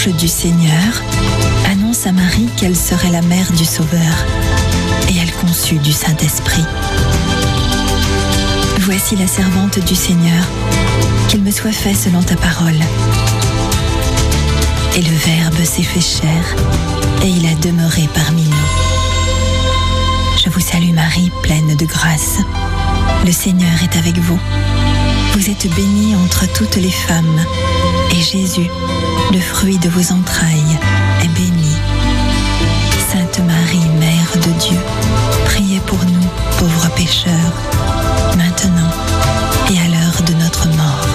l'ange du Seigneur annonce à Marie qu'elle serait la mère du Sauveur, et elle conçut du Saint-Esprit. Voici la servante du Seigneur, qu'il me soit fait selon ta parole. Et le Verbe s'est fait chair, et il a demeuré parmi nous. Je vous salue Marie, pleine de grâce. Le Seigneur est avec vous. Vous êtes bénie entre toutes les femmes, et Jésus, le fruit de vos entrailles, est béni. Sainte Marie, Mère de Dieu, priez pour nous, pauvres pécheurs, maintenant et à l'heure de notre mort.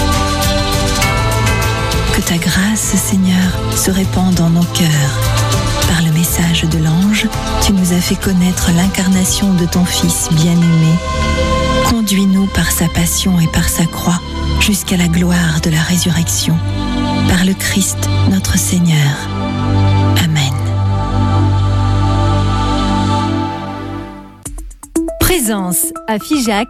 Que ta grâce, Seigneur, se répande en nos cœurs. Par le message de l'ange, tu nous as fait connaître l'incarnation de ton Fils bien-aimé. Conduis-nous par sa passion et par sa croix jusqu'à la gloire de la résurrection. Par le Christ, notre Seigneur. Amen. Présence à Figeac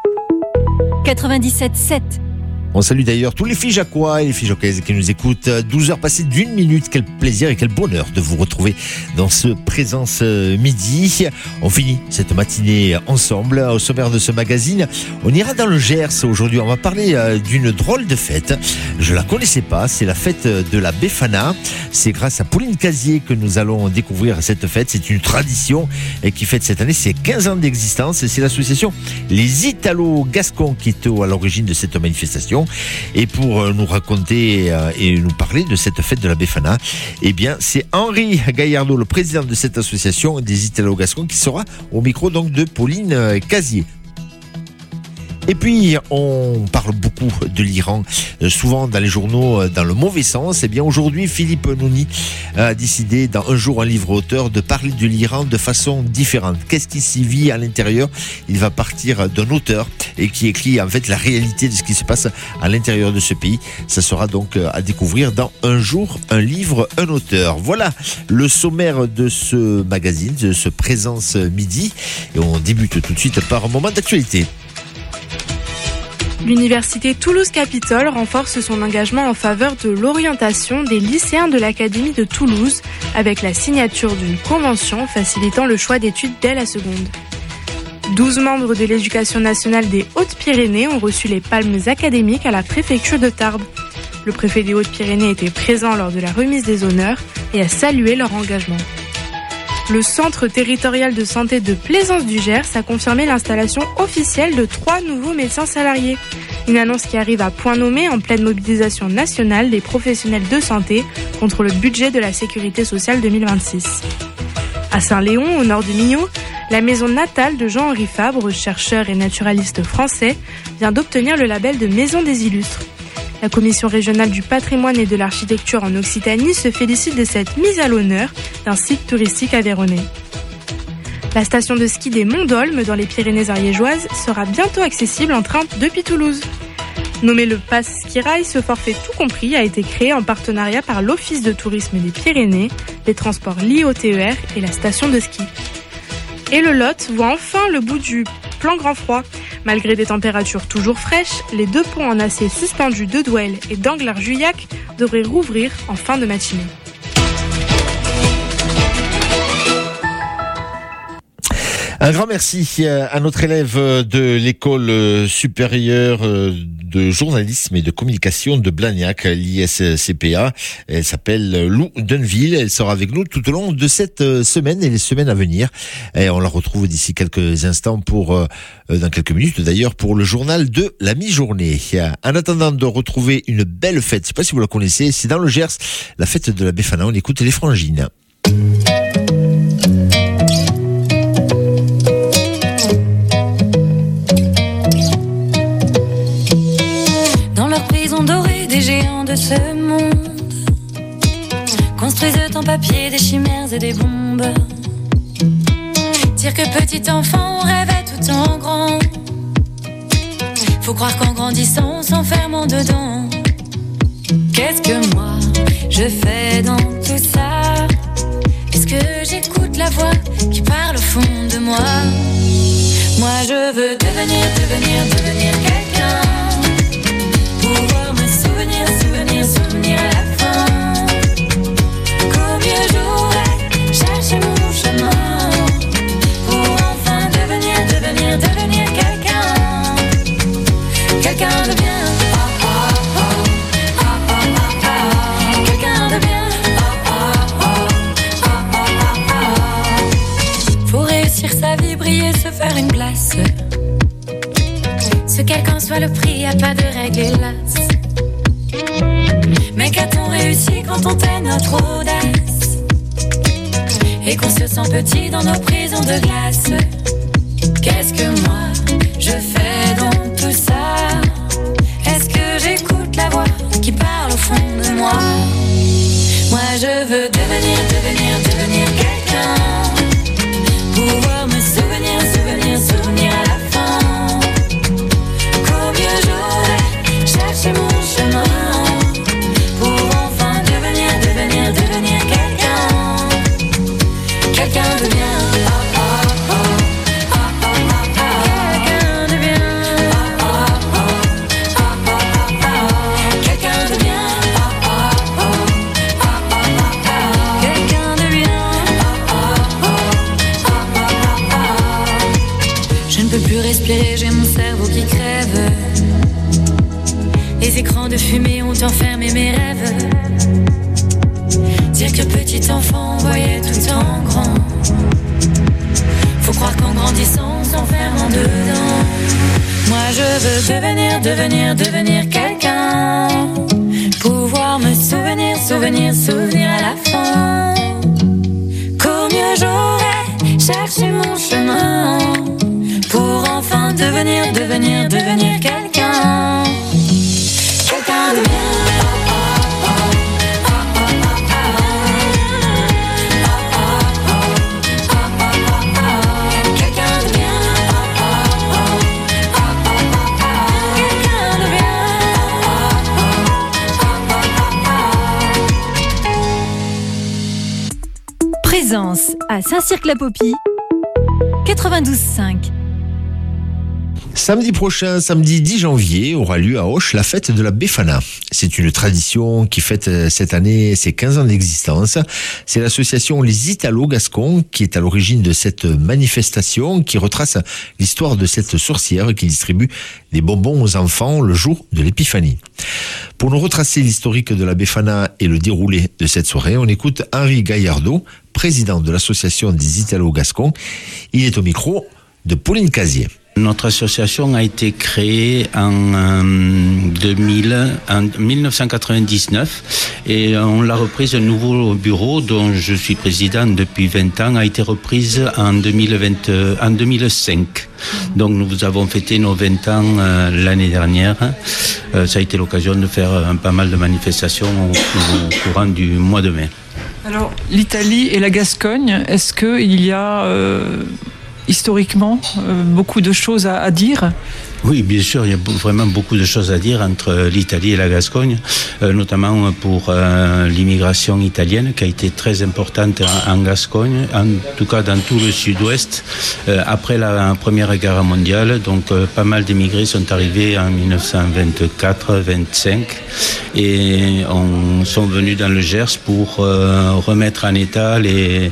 97.7. On salue d'ailleurs tous les Figeacois et les Figeacaises qui nous écoutent. 12h passées d'1 minute. Quel plaisir et quel bonheur de vous retrouver dans ce Présence Midi. On finit cette matinée ensemble. Au sommaire de ce magazine, on ira dans le Gers. Aujourd'hui, on va parler d'une drôle de fête. Je la connaissais pas. C'est la fête de la Befana. C'est grâce à Pauline Casier que nous allons découvrir cette fête. C'est une tradition et qui fête cette année ses 15 ans d'existence. Et c'est l'association Les Italo-Gascons qui est à l'origine de cette manifestation. Et pour nous raconter et nous parler de cette fête de la Befana, eh bien, c'est Henri Gaillardot, le président de cette association des Italo-Gascons, qui sera au micro donc de Pauline Casier. Et puis, on parle beaucoup de l'Iran, souvent dans les journaux, dans le mauvais sens. Eh bien, aujourd'hui, Philippe Nouni a décidé, dans Un jour, un livre auteur, de parler de l'Iran de façon différente. Qu'est-ce qui s'y vit à l'intérieur ? Il va partir d'un auteur et qui écrit, en fait, la réalité de ce qui se passe à l'intérieur de ce pays. Ça sera donc à découvrir dans Un jour, un livre, un auteur. Voilà le sommaire de ce magazine, de ce Présence Midi. Et on débute tout de suite par un moment d'actualité. L'université Toulouse-Capitole renforce son engagement en faveur de l'orientation des lycéens de l'Académie de Toulouse avec la signature d'une convention facilitant le choix d'études dès la seconde. 12 membres de l'Éducation nationale des Hautes-Pyrénées ont reçu les palmes académiques à la préfecture de Tarbes. Le préfet des Hautes-Pyrénées était présent lors de la remise des honneurs et a salué leur engagement. Le centre territorial de santé de Plaisance du Gers a confirmé l'installation officielle de 3 nouveaux médecins salariés. Une annonce qui arrive à point nommé en pleine mobilisation nationale des professionnels de santé contre le budget de la sécurité sociale 2026. À Saint-Léon, au nord de Millau, la maison natale de Jean-Henri Fabre, chercheur et naturaliste français, vient d'obtenir le label de Maison des Illustres. La Commission régionale du patrimoine et de l'architecture en Occitanie se félicite de cette mise à l'honneur d'un site touristique aveyronnais. La station de ski des Monts d'Olme dans les Pyrénées ariégeoises sera bientôt accessible en train depuis Toulouse. Nommé le Pass Ski Rail, ce forfait tout compris a été créé en partenariat par l'Office de tourisme des Pyrénées, les transports liés au TER et la station de ski. Et le Lot voit enfin le bout du plan grand froid. Malgré des températures toujours fraîches, les 2 ponts en acier suspendus de Douel et d'Anglars-Juillac devraient rouvrir en fin de matinée. Un grand merci à notre élève de l'école supérieure de journalisme et de communication de Blagnac, l'ISCPA. Elle s'appelle Lou Dunville. Elle sera avec nous tout au long de cette semaine et les semaines à venir. Et on la retrouve d'ici quelques instants dans quelques minutes d'ailleurs, pour le journal de la mi-journée. En attendant de retrouver une belle fête, je ne sais pas si vous la connaissez, c'est dans le Gers, la fête de la Befana. On écoute les Frangines. Des géants de ce monde construisent en papier des chimères et des bombes. Dire que petit enfant rêvait tout en grand. Faut croire qu'en grandissant on s'enferme en dedans. Qu'est-ce que moi je fais dans tout ça? Est-ce que j'écoute la voix qui parle au fond de moi? Moi je veux devenir quelqu'un. Pouvoir me souvenir à la fin. quel qu'en soit le prix, y a pas de règle hélas. Mais qu'a-t-on réussi quand on tait notre audace et qu'on se sent petit dans nos prisons de glace? Qu'est-ce que moi je fais dans tout ça? Est-ce que j'écoute la voix qui parle au fond de moi? Moi je veux devenir quelqu'un, pouvoir me souvenir à la fin, qu'au mieux j'aurais cherché mon chemin pour enfin devenir quelqu'un de bien. J'ai mon cerveau qui crève. Les écrans de fumée ont enfermé mes rêves. Dire que petit enfant voyait tout en grand. Faut croire qu'en grandissant on s'enferme en dedans. Moi je veux devenir quelqu'un, pouvoir me souvenir à la fin, qu'au mieux j'aurais cherché mon chemin pour enfin devenir quelqu'un de bien. Présence à Saint-Cirque-la-Popie, 92.5. Samedi prochain, samedi 10 janvier, aura lieu à Auch la fête de la Befana. C'est une tradition qui fête cette année ses 15 ans d'existence. C'est l'association Les Italo-Gascons qui est à l'origine de cette manifestation qui retrace l'histoire de cette sorcière qui distribue des bonbons aux enfants le jour de l'épiphanie. Pour nous retracer l'historique de la Befana et le déroulé de cette soirée, on écoute Henri Gaillardot, président de l'association des Italo-Gascons. Il est au micro de Pauline Casier. Notre association a été créée en 1999 et on l'a reprise. Un nouveau bureau dont je suis président depuis 20 ans a été reprise en 2005. Donc nous avons fêté nos 20 ans l'année dernière. Ça a été l'occasion de faire pas mal de manifestations au courant du mois de mai. Alors l'Italie et la Gascogne, est-ce qu'il y a historiquement beaucoup de choses à dire? Oui, bien sûr, il y a vraiment beaucoup de choses à dire entre l'Italie et la Gascogne, notamment pour l'immigration italienne qui a été très importante en Gascogne, en tout cas dans tout le sud-ouest, après la Première Guerre mondiale. Donc pas mal d'émigrés sont arrivés en 1924-25 et sont venus dans le Gers pour remettre en état les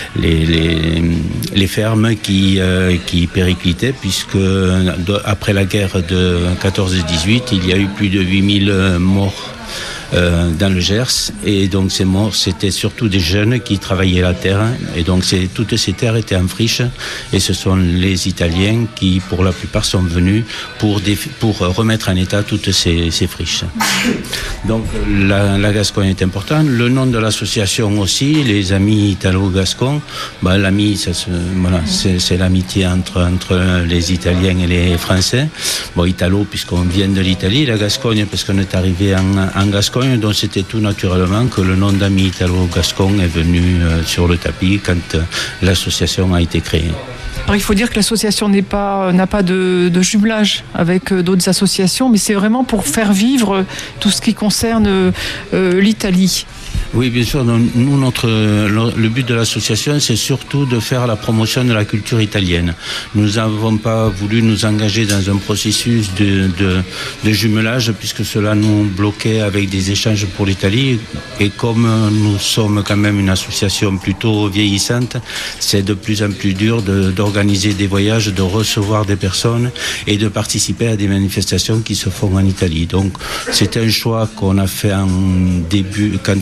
fermes qui périclitaient, puisque après la guerre de 14-18, il y a eu plus de 8000 morts dans le Gers, et donc ces morts, c'était surtout des jeunes qui travaillaient la terre, et donc toutes ces terres étaient en friche, et ce sont les Italiens qui, pour la plupart, sont venus pour remettre en état toutes ces friches. Donc la Gascogne est importante. Le nom de l'association aussi, les Amis Italo-Gascons. L'ami, c'est l'amitié entre les Italiens et les Français. Italo, puisqu'on vient de l'Italie, la Gascogne, parce qu'on est arrivé en Gascogne, donc c'était tout naturellement que le nom d'Amis Italo-Gascons est venu sur le tapis quand l'association a été créée. Alors il faut dire que l'association n'a pas de jumelage avec d'autres associations, mais c'est vraiment pour faire vivre tout ce qui concerne l'Italie. Oui, bien sûr. Nous, le but de l'association, c'est surtout de faire la promotion de la culture italienne. Nous n'avons pas voulu nous engager dans un processus de jumelage, puisque cela nous bloquait avec des échanges pour l'Italie. Et comme nous sommes quand même une association plutôt vieillissante, c'est de plus en plus dur d'organiser des voyages, de recevoir des personnes et de participer à des manifestations qui se font en Italie. Donc, c'était un choix qu'on a fait en début, quand on a pris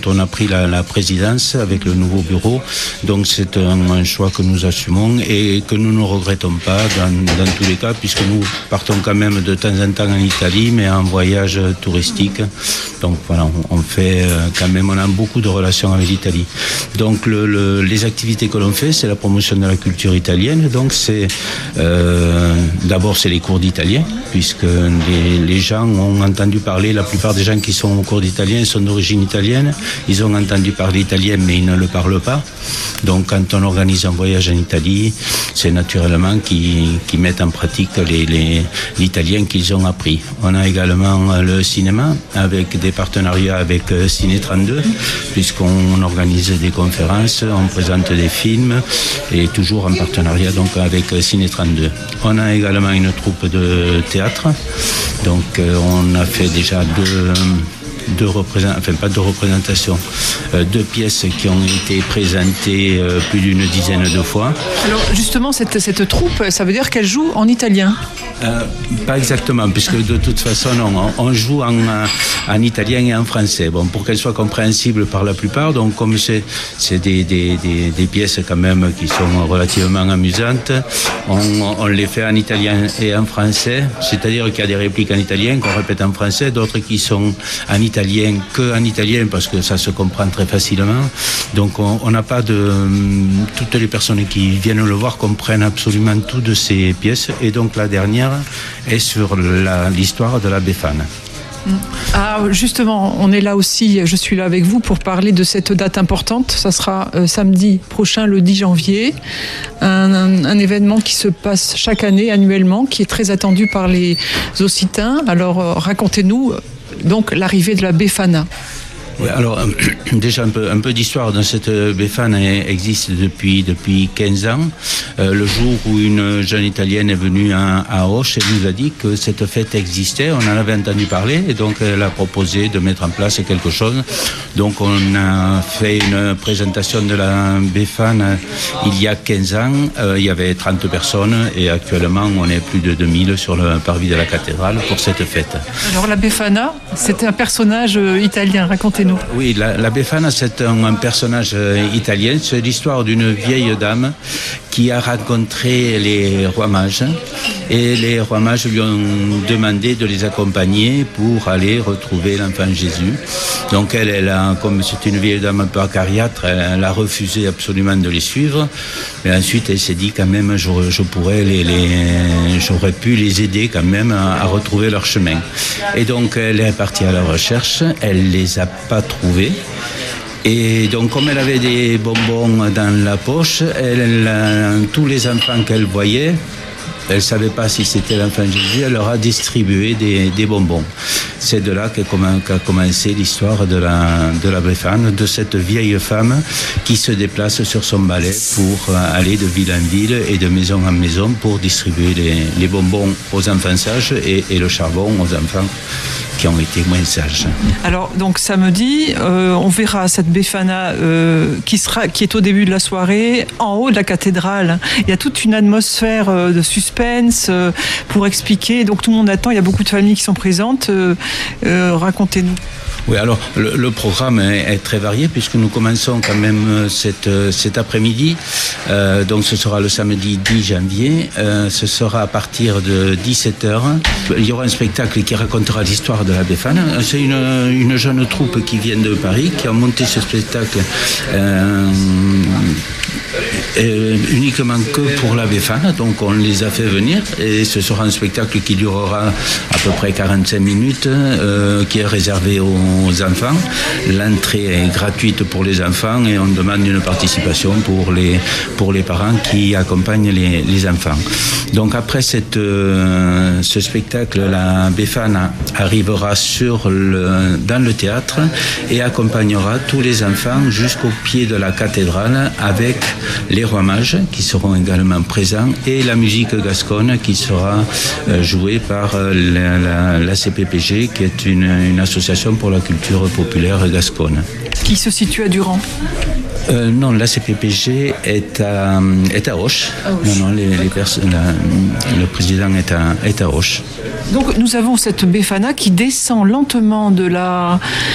pris la présidence avec le nouveau bureau. Donc c'est un choix que nous assumons et que nous ne regrettons pas dans tous les cas, puisque nous partons quand même de temps en temps en Italie, mais en voyage touristique. Donc voilà, on fait quand même, on a beaucoup de relations avec l'Italie. Donc les activités que l'on fait, c'est la promotion de la culture italienne. Donc c'est d'abord c'est les cours d'italien, puisque les gens ont entendu parler, la plupart des gens qui sont au cours d'italien sont d'origine italienne. Ils ont entendu parler italien, mais ils ne le parlent pas. Donc quand on organise un voyage en Italie, c'est naturellement qu'ils mettent en pratique l'italien qu'ils ont appris. On a également le cinéma avec des partenariats avec Ciné 32, puisqu'on organise des conférences, on présente des films et toujours en partenariat donc avec Ciné 32. On a également une troupe de théâtre, donc on a fait déjà deux pièces qui ont été présentées plus d'une dizaine de fois. Alors justement, cette troupe, ça veut dire qu'elle joue en italien? Pas exactement, puisque de toute façon, on joue en italien et en français. Bon, pour qu'elle soit compréhensible par la plupart, donc comme c'est des pièces quand même qui sont relativement amusantes, on les fait en italien et en français, c'est-à-dire qu'il y a des répliques en italien qu'on répète en français, d'autres qui sont en italien qu'en italien parce que ça se comprend très facilement. Donc on n'a pas toutes les personnes qui viennent le voir comprennent absolument tout de ces pièces, et donc la dernière est sur l'histoire de la Befana. Ah, justement, on est là aussi, je suis là avec vous pour parler de cette date importante. Ça sera samedi prochain, le 10 janvier, un événement qui se passe chaque année, annuellement, qui est très attendu par les Occitans. Alors racontez-nous donc l'arrivée de la Befana. Oui, alors déjà un peu d'histoire dans cette Befana existe depuis 15 ans. Le jour où une jeune Italienne est venue à Auch, elle nous a dit que cette fête existait, on en avait entendu parler, et donc elle a proposé de mettre en place quelque chose. Donc on a fait une présentation de la Befana il y a 15 ans, il y avait 30 personnes, et actuellement on est plus de 2000 sur le parvis de la cathédrale pour cette fête. Alors la Befana, c'est un personnage italien, racontez-nous. Oui, la Befana, c'est un personnage italien. C'est l'histoire d'une vieille dame qui a rencontré les rois mages, et les rois mages lui ont demandé de les accompagner pour aller retrouver l'enfant Jésus. Donc elle a, comme c'est une vieille dame un peu acariâtre, elle a refusé absolument de les suivre. Mais ensuite, elle s'est dit quand même, j'aurais pu les aider quand même à retrouver leur chemin. Et donc elle est partie à la recherche. Elle les a pas trouvés. Et donc, comme elle avait des bonbons dans la poche, tous les enfants qu'elle voyait, elle ne savait pas si c'était l'enfant Jésus, elle leur a distribué des bonbons. C'est de là qu'a commencé l'histoire de la Befana, de cette vieille femme qui se déplace sur son balai pour aller de ville en ville et de maison en maison pour distribuer les bonbons aux enfants sages et le charbon aux enfants qui ont été moins sages. Alors donc samedi, on verra cette Befana qui est au début de la soirée en haut de la cathédrale. Il y a toute une atmosphère de suspense pour expliquer. Donc tout le monde attend. Il y a beaucoup de familles qui sont présentes. Racontez-nous. Oui, alors le programme est très varié puisque nous commençons quand même cet après-midi. Donc ce sera le samedi 10 janvier. Ce sera à partir de 17h. Il y aura un spectacle qui racontera l'histoire de la Befana. C'est une jeune troupe qui vient de Paris qui a monté ce spectacle uniquement que pour la Befana. Donc on les a fait venir et ce sera un spectacle qui durera à peu près 45 minutes qui est réservé aux enfants. L'entrée est gratuite pour les enfants et on demande une participation pour les parents qui accompagnent les enfants. Donc après ce spectacle, la Befana arrivera dans le théâtre et accompagnera tous les enfants jusqu'au pied de la cathédrale avec les rois mages qui seront également présents et la musique gasconne qui sera jouée par la CPPG qui est une association pour la culture populaire gasconne. Qui se situe à Durand. Non, la CPPG est à Auch. Non, le président est à Auch. Donc nous avons cette Befana qui descend lentement de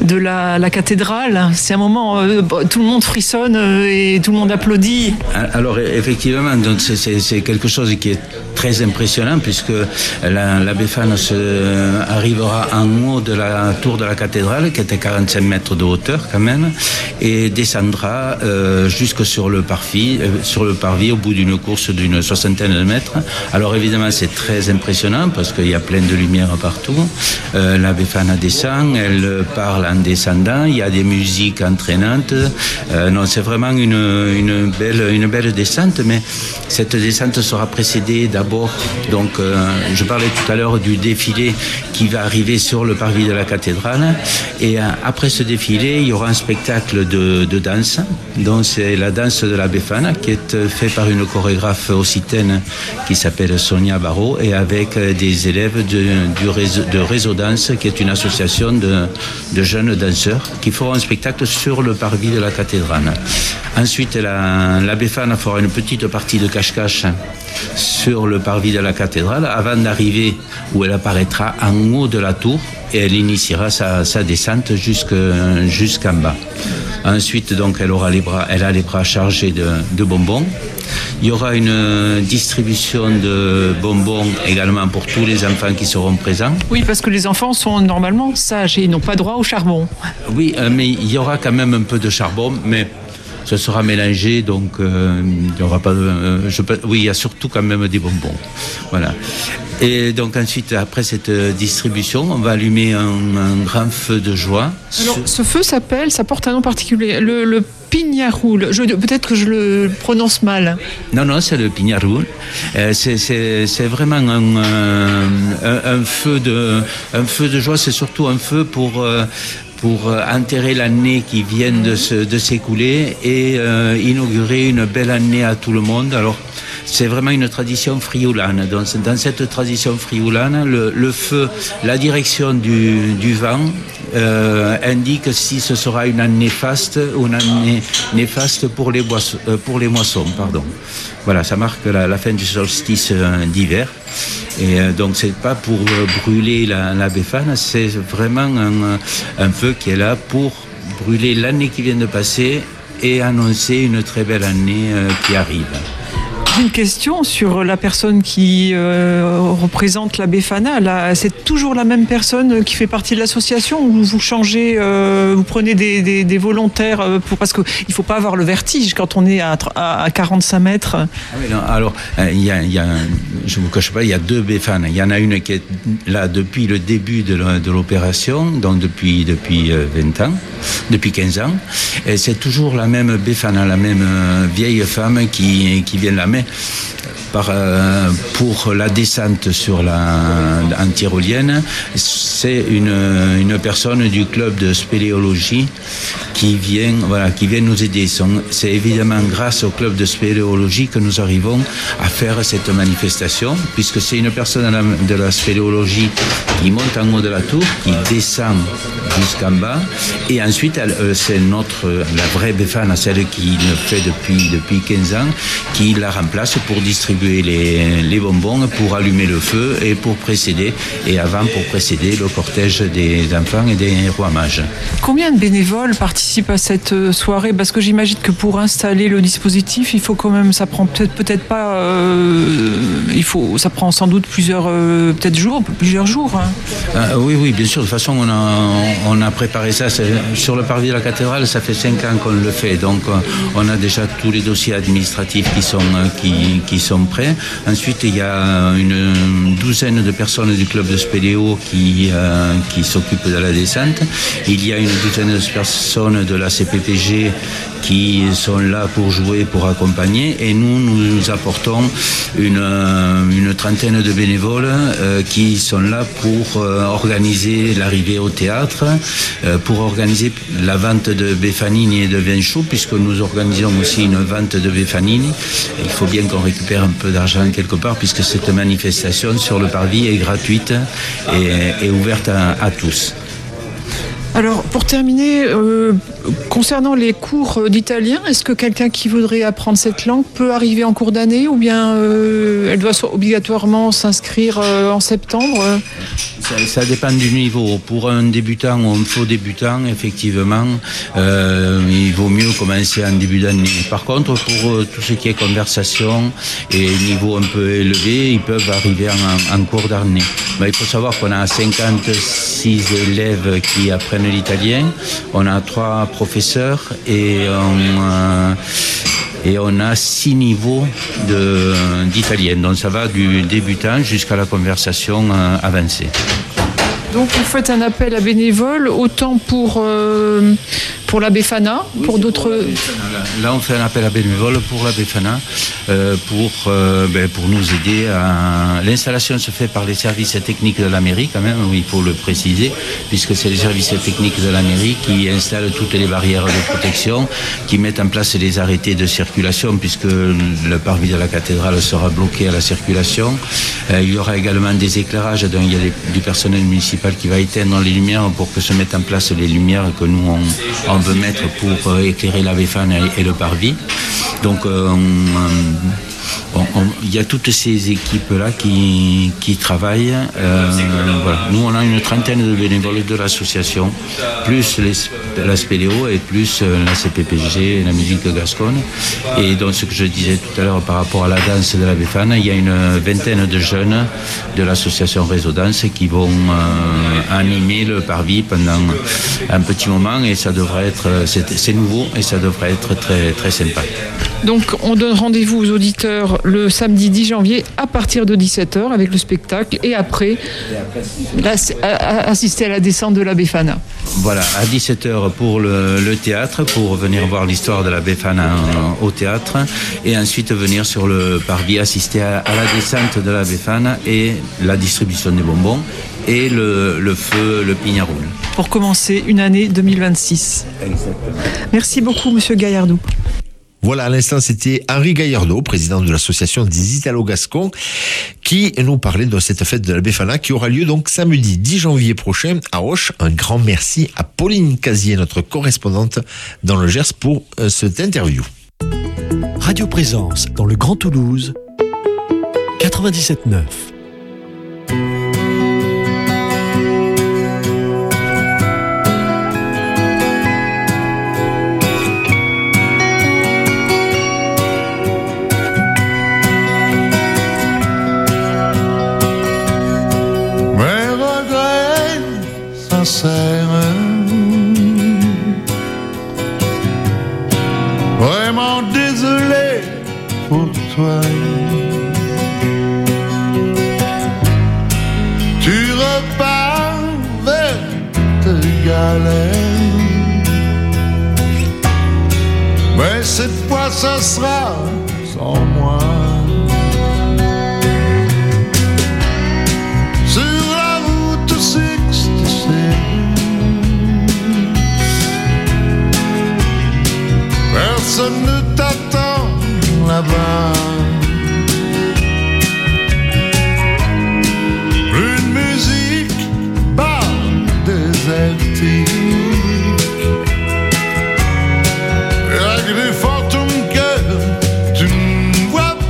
de la cathédrale. C'est un moment, tout le monde frissonne et tout le monde applaudit. Alors effectivement, donc c'est quelque chose qui est très impressionnant puisque la Befana arrivera en haut de la tour de la cathédrale qui était 45 mètres de hauteur quand même et descendra jusque sur le parvis au bout d'une course d'une soixantaine de mètres. Alors évidemment c'est très impressionnant parce qu'il y a plein de lumière partout. La Befana descend, elle parle en descendant, il y a des musiques entraînantes. Non, c'est vraiment une belle descente, mais cette descente sera précédée d'abord, donc je parlais tout à l'heure du défilé qui va arriver sur le parvis de la cathédrale, et après ce défilé, il y aura un spectacle de danse, donc c'est la danse de la Befana qui est fait par une chorégraphe occitane qui s'appelle Sonia Barrault et avec des élèves de Réseau Danse, qui est une association de jeunes danseurs qui feront un spectacle sur le parvis de la cathédrale. Ensuite, la Befana fera une petite partie de cache-cache sur le parvis de la cathédrale avant d'arriver où elle apparaîtra en haut de la tour et elle initiera sa descente jusqu'en bas. Ensuite, donc, elle a les bras chargés de bonbons. Il y aura une distribution de bonbons également pour tous les enfants qui seront présents. Oui, parce que les enfants sont normalement sages et ils n'ont pas droit au charbon. Oui, mais il y aura quand même un peu de charbon, mais ce sera mélangé, donc il n'y aura pas oui, il y a surtout quand même des bonbons. Voilà. Et donc ensuite, après cette distribution, on va allumer un grand feu de joie. Alors, ce feu ça porte un nom particulier, le Piñarul. Peut-être que je le prononce mal. Non, c'est le Piñarul. C'est vraiment un feu de joie. C'est surtout un feu pour enterrer l'année qui vient de s'écouler et inaugurer une belle année à tout le monde. Alors, c'est vraiment une tradition frioulane. Dans cette tradition frioulane, le feu, la direction du vent indique si ce sera une année faste ou une année néfaste pour les moissons. Voilà, ça marque la fin du solstice d'hiver. Et donc c'est pas pour brûler la Befana, c'est vraiment un feu qui est là pour brûler l'année qui vient de passer et annoncer une très belle année qui arrive. Une question sur la personne qui représente la Befana. C'est toujours la même personne qui fait partie de l'association ou vous changez, vous prenez des volontaires parce qu'il ne faut pas avoir le vertige quand on est à 45 mètres. Oui, non, alors, je ne vous cache pas, il y a deux Befana. Il y en a une qui est là depuis le début de l'opération, donc depuis 20 ans, depuis 15 ans. Et c'est toujours la même Befana, la même vieille femme qui vient là. Mais pour la descente en tyrolienne, c'est une personne du club de spéléologie qui vient nous aider. C'est évidemment grâce au club de spéléologie que nous arrivons à faire cette manifestation, puisque c'est une personne de la spéléologie qui monte en haut de la tour, qui descend jusqu'en bas, et ensuite c'est la vraie Befana, celle qui le fait depuis 15 ans, qui la remplace pour distribuer les bonbons, pour allumer le feu et pour précéder le cortège des enfants et des rois mages. Combien de bénévoles participent à cette soirée? Parce que j'imagine que pour installer le dispositif, il faut quand même, ça prend peut-être pas, ça prend sans doute plusieurs jours. Hein. Oui, bien sûr. De toute façon, on a préparé ça sur le parvis de la cathédrale. Ça fait 5 ans qu'on le fait, donc on a déjà tous les dossiers administratifs qui sont prêts. Ensuite, il y a une douzaine de personnes du club de spéléo qui s'occupent de la descente. Il y a une douzaine de personnes de la CPPG qui sont là pour jouer, pour accompagner, et nous apportons une trentaine de bénévoles qui sont là pour organiser l'arrivée au théâtre, pour organiser la vente de Befanini et de vin chaud, puisque nous organisons aussi une vente de Befanini. Il faut bien qu'on récupère un peu d'argent quelque part, puisque cette manifestation sur le parvis est gratuite et ouverte à tous. Alors, pour terminer, concernant les cours d'italien, est-ce que quelqu'un qui voudrait apprendre cette langue peut arriver en cours d'année ou bien elle doit obligatoirement s'inscrire en septembre Ça dépend du niveau. Pour un débutant ou un faux débutant, effectivement, il vaut mieux commencer en début d'année. Par contre, pour tout ce qui est conversation et niveau un peu élevé, ils peuvent arriver en cours d'année. Mais il faut savoir qu'on a 56 élèves qui apprennent l'italien. On a 3 professeurs et on a 6 niveaux d'italien. Donc ça va du débutant jusqu'à la conversation avancée. Donc vous faites un appel à bénévoles, autant pour la Befana, pour d'autres... Là, on fait un appel à bénévoles pour la Befana, pour nous aider à... L'installation se fait par les services techniques de la mairie, quand même, il faut le préciser, puisque c'est les services techniques de la mairie qui installent toutes les barrières de protection, qui mettent en place les arrêtés de circulation, puisque le parvis de la cathédrale sera bloqué à la circulation. Il y aura également des éclairages, donc il y a du personnel municipal qui va éteindre les lumières pour que se mettent en place les lumières que nous on veut mettre pour éclairer la Befana et le parvis. Donc il y a toutes ces équipes-là qui travaillent. Voilà. Nous, on a une trentaine de bénévoles de l'association, plus la Spéléo et plus la CPPG, la musique gasconne. Et donc, ce que je disais tout à l'heure par rapport à la danse de la Befana, il y a une vingtaine de jeunes de l'association Réseau Danse qui vont animer le parvis pendant un petit moment et ça devrait être, c'est nouveau et ça devrait être très, très sympa. Donc, on donne rendez-vous aux auditeurs le samedi 10 janvier à partir de 17h avec le spectacle et après assister à la descente de la Befana. Voilà, à 17h pour le théâtre, pour venir voir l'histoire de la Befana au théâtre et ensuite venir sur le parvis assister à la descente de la Befana et la distribution des bonbons et le feu, le pignaroule. Pour commencer une année 2026. Exactement. Merci beaucoup, Monsieur Gaillardou. Voilà, à l'instant, c'était Henri Gaillardot, président de l'association des Italo-Gascons, qui nous parlait de cette fête de la Befana qui aura lieu donc samedi 10 janvier prochain à Auch. Un grand merci à Pauline Casier, notre correspondante dans le Gers, pour cette interview. Radio Présence dans le Grand Toulouse, 97.9. Vraiment désolé pour toi. Tu repars vers tes galères, mais cette fois ça sera sans moi. Sur la route 66, personne ne t'attend là-bas. Une musique bar désertique, avec des fantômes que tu ne vois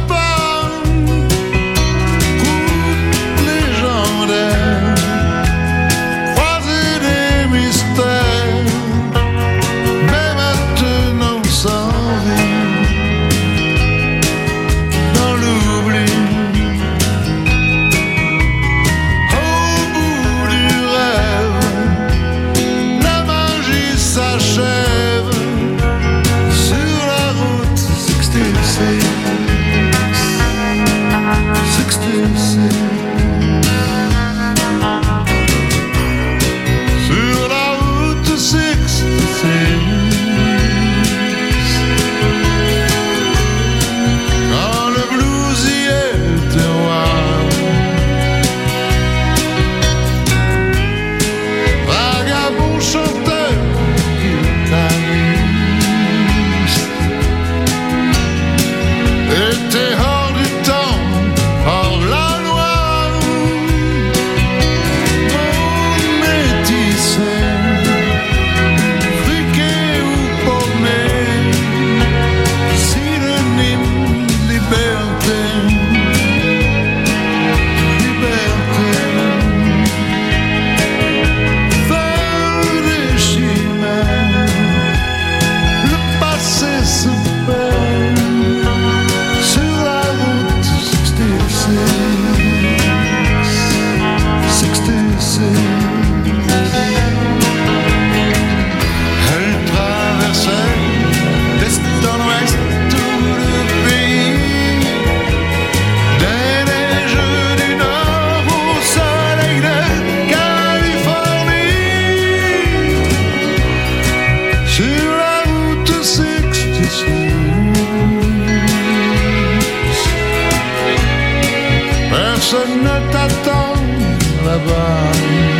personne ne t'attend là-bas.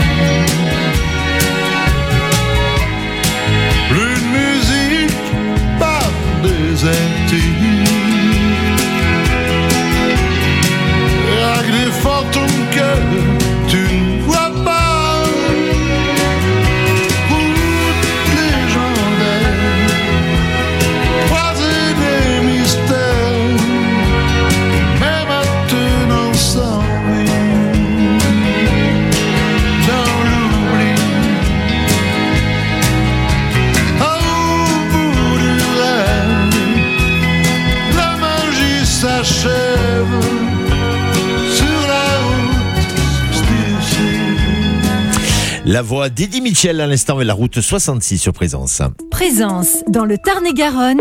Plus de musique, pas désertique. Avec des fantômes que tu ne vois pas. Route légendaire, croisée des mystères, mais maintenant sans vie, dans l'oubli. Au bout du rêve, la magie s'achève. La voix d'Eddie Mitchell à l'instant et la route 66 sur Présence. Présence dans le Tarn-et-Garonne,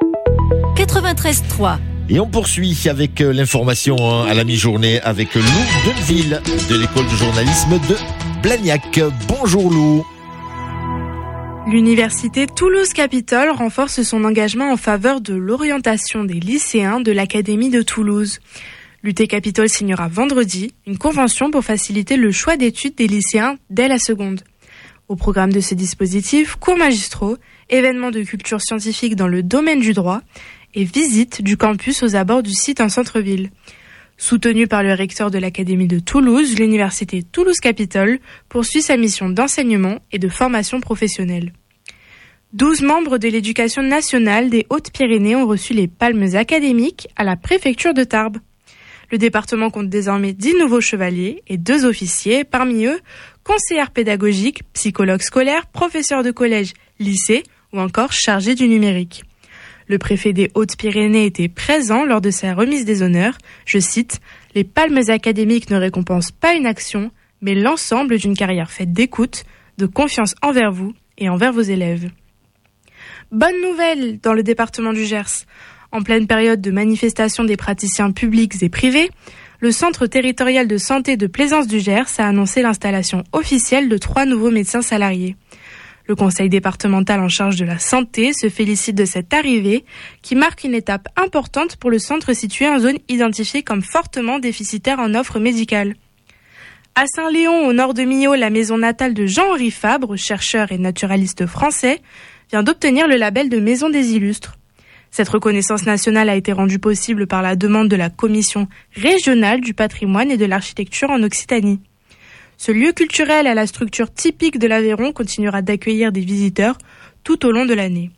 93.3. Et on poursuit avec l'information à la mi-journée avec Lou Denneville de l'école de journalisme de Blagnac. Bonjour Lou. L'université Toulouse-Capitole renforce son engagement en faveur de l'orientation des lycéens de l'Académie de Toulouse. L'UT Capitole signera vendredi une convention pour faciliter le choix d'études des lycéens dès la seconde. Au programme de ce dispositif, cours magistraux, événements de culture scientifique dans le domaine du droit et visite du campus aux abords du site en centre-ville. Soutenue par le recteur de l'Académie de Toulouse, l'université Toulouse-Capitole poursuit sa mission d'enseignement et de formation professionnelle. 12 membres de l'éducation nationale des Hautes-Pyrénées ont reçu les palmes académiques à la préfecture de Tarbes. Le département compte désormais 10 nouveaux chevaliers et 2 officiers, parmi eux conseillères pédagogiques, psychologues scolaires, professeurs de collège, lycée ou encore chargés du numérique. Le préfet des Hautes-Pyrénées était présent lors de sa remise des honneurs. Je cite, « Les palmes académiques ne récompensent pas une action, mais l'ensemble d'une carrière faite d'écoute, de confiance envers vous et envers vos élèves. » Bonne nouvelle dans le département du Gers. En pleine période de manifestation des praticiens publics et privés, le Centre territorial de santé de Plaisance du Gers a annoncé l'installation officielle de 3 nouveaux médecins salariés. Le conseil départemental en charge de la santé se félicite de cette arrivée qui marque une étape importante pour le centre situé en zone identifiée comme fortement déficitaire en offre médicale. À Saint-Léon, au nord de Millau, la maison natale de Jean-Henri Fabre, chercheur et naturaliste français, vient d'obtenir le label de Maison des Illustres. Cette reconnaissance nationale a été rendue possible par la demande de la Commission régionale du patrimoine et de l'architecture en Occitanie. Ce lieu culturel à la structure typique de l'Aveyron continuera d'accueillir des visiteurs tout au long de l'année.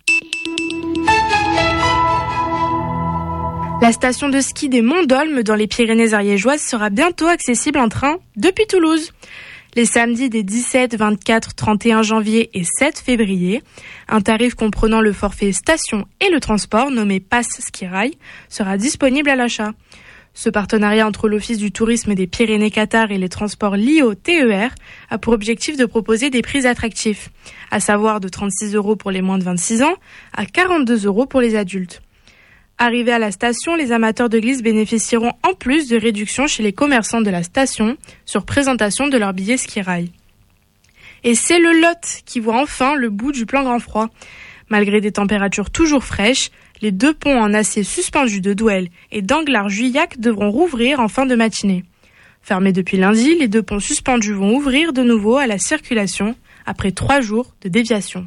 La station de ski des Monts d'Olme dans les Pyrénées ariégeoises sera bientôt accessible en train depuis Toulouse. Les samedis des 17, 24, 31 janvier et 7 février, un tarif comprenant le forfait station et le transport nommé Pass Ski Rail sera disponible à l'achat. Ce partenariat entre l'Office du tourisme des Pyrénées-Qatar et les transports LIO TER a pour objectif de proposer des prix attractifs, à savoir de 36 € pour les moins de 26 ans à 42 € pour les adultes. Arrivés à la station, les amateurs de glisse bénéficieront en plus de réductions chez les commerçants de la station sur présentation de leur billet ski rail. Et c'est le Lot qui voit enfin le bout du plan grand froid. Malgré des températures toujours fraîches, les 2 ponts en acier suspendus de Douel et d'Anglars-Juillac devront rouvrir en fin de matinée. Fermés depuis lundi, les 2 ponts suspendus vont ouvrir de nouveau à la circulation après 3 jours de déviation.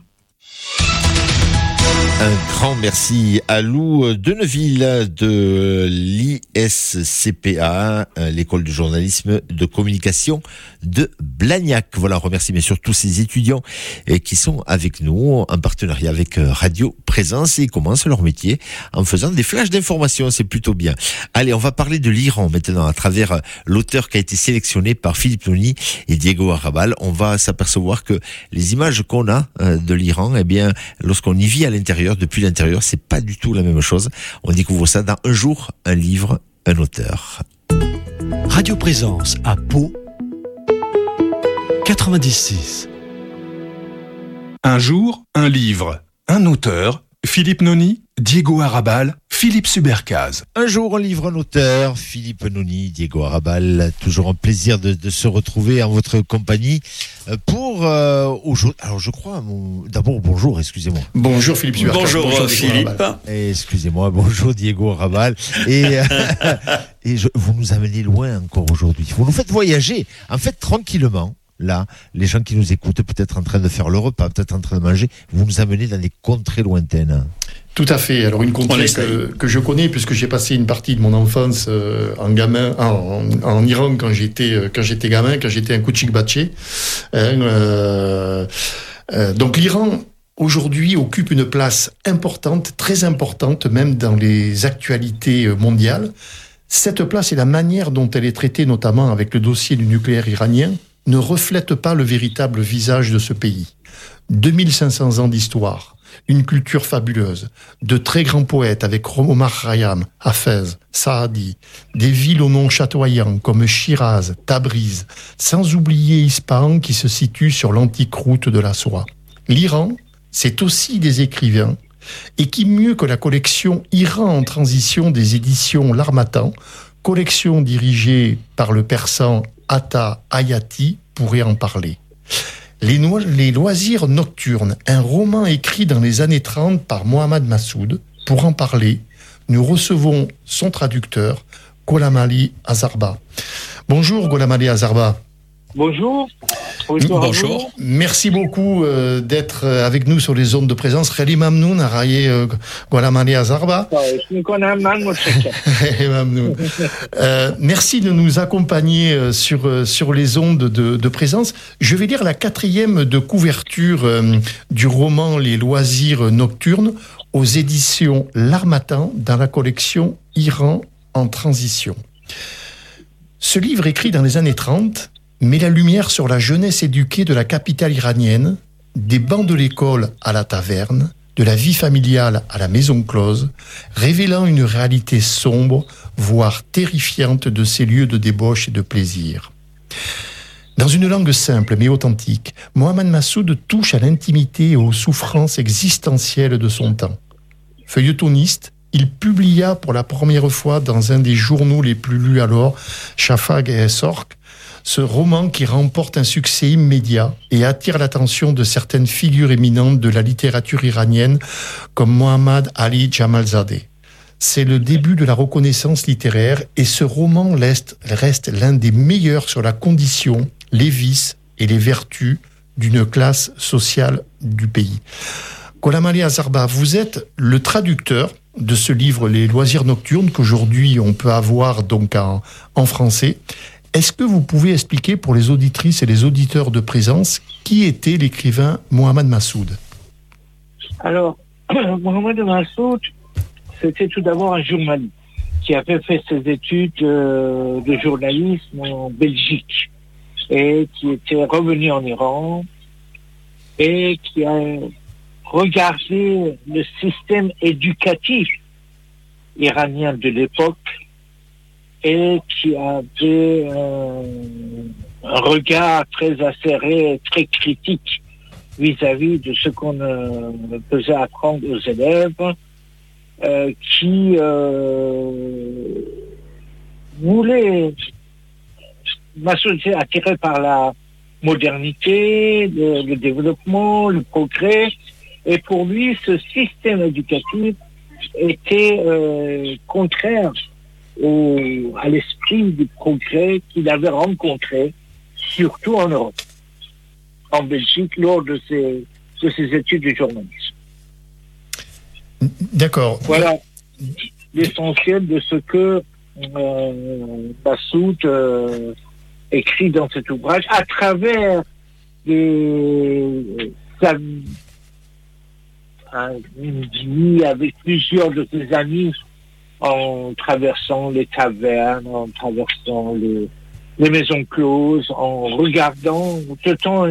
Un grand merci à Lou Denneville de l'ISCPA, l'école de journalisme de communication de Blagnac. Voilà, on remercie bien sûr tous ces étudiants qui sont avec nous en partenariat avec Radio Présence et ils commencent leur métier en faisant des flashs d'informations, c'est plutôt bien. Allez, on va parler de l'Iran maintenant à travers l'auteur qui a été sélectionné par Philippe Noni et Diego Arrabal. On va s'apercevoir que les images qu'on a de l'Iran, eh bien, lorsqu'on y vit à l'intérieur, depuis l'intérieur, c'est pas du tout la même chose. On découvre ça dans Un jour, un livre, un auteur. Radio Présence à Pau 96. Un jour, un livre, un auteur, Philippe Noni, Diego Arrabal, Philippe Subercaz. Un jour, un livre, un auteur, Philippe Noni, Diego Arrabal. Toujours un plaisir de se retrouver en votre compagnie pour Alors, aujourd'hui, alors je crois, d'abord bonjour, excusez-moi. Bonjour Philippe Suarez. Bonjour Philippe. Excusez-moi, bonjour Diego Arrabal. Et vous nous amenez loin encore aujourd'hui. Vous nous faites voyager, en fait, tranquillement. Là, les gens qui nous écoutent, peut-être en train de faire le repas, peut-être en train de manger, vous nous amenez dans des contrées lointaines. Tout à fait. Alors une contrée que je connais puisque j'ai passé une partie de mon enfance en Iran quand j'étais gamin, quand j'étais un Kuchik-Baché. Donc l'Iran aujourd'hui occupe une place importante, très importante, même dans les actualités mondiales. Cette place et la manière dont elle est traitée, notamment avec le dossier du nucléaire iranien, ne reflète pas le véritable visage de ce pays. 2500 ans d'histoire, une culture fabuleuse, de très grands poètes avec Omar Khayyam, Hafez, Saadi, des villes aux noms chatoyants comme Shiraz, Tabriz, sans oublier Ispahan qui se situe sur l'antique route de la soie. L'Iran, c'est aussi des écrivains, et qui mieux que la collection Iran en transition des éditions L'Harmattan, collection dirigée par le persan Atta Hayati, pourrait en parler. Les loisirs nocturnes, un roman écrit dans les années 30 par Mohammad Massoud. Pour en parler, nous recevons son traducteur, Gholam Ali Azarba. Bonjour Gholam Ali Azarba. Bonjour. Bonjour. Merci beaucoup d'être avec nous sur les ondes de présence. Khali Mamnoun, Araye Gholam Ali Azarba. Merci de nous accompagner sur les ondes de présence. Je vais lire la 4e de couverture du roman Les loisirs nocturnes aux éditions L'Harmattan dans la collection Iran en transition. Ce livre écrit dans les années 30 met la lumière sur la jeunesse éduquée de la capitale iranienne, des bancs de l'école à la taverne, de la vie familiale à la maison close, révélant une réalité sombre, voire terrifiante de ces lieux de débauche et de plaisir. Dans une langue simple mais authentique, Mohammad Massoud touche à l'intimité et aux souffrances existentielles de son temps. Feuilletoniste, il publia pour la première fois dans un des journaux les plus lus alors, Shafaq et Sork, ce roman qui remporte un succès immédiat et attire l'attention de certaines figures éminentes de la littérature iranienne comme Mohammad Ali Jamalzadeh. C'est le début de la reconnaissance littéraire et ce roman reste l'un des meilleurs sur la condition, les vices et les vertus d'une classe sociale du pays. Gholam Ali Azarba, vous êtes le traducteur de ce livre Les loisirs nocturnes qu'aujourd'hui on peut avoir donc en français. Est-ce que vous pouvez expliquer pour les auditrices et les auditeurs de présence qui était l'écrivain Mohammad Massoud? Alors, Mohammad Massoud, c'était tout d'abord un journaliste qui avait fait ses études de journalisme en Belgique et qui était revenu en Iran et qui a regardé le système éducatif iranien de l'époque et qui avait un regard très acéré, très critique vis-à-vis de ce qu'on faisait apprendre aux élèves, qui voulait Massoud était attiré par la modernité, le développement, le progrès, et pour lui, ce système éducatif était contraire à l'esprit du progrès qu'il avait rencontré, surtout en Europe, en Belgique, lors de ses études de journalisme. D'accord. Voilà l'essentiel de ce que Massoud écrit dans cet ouvrage, à travers une vie avec plusieurs de ses amis, en traversant les tavernes, en traversant les maisons closes, en regardant, en jetant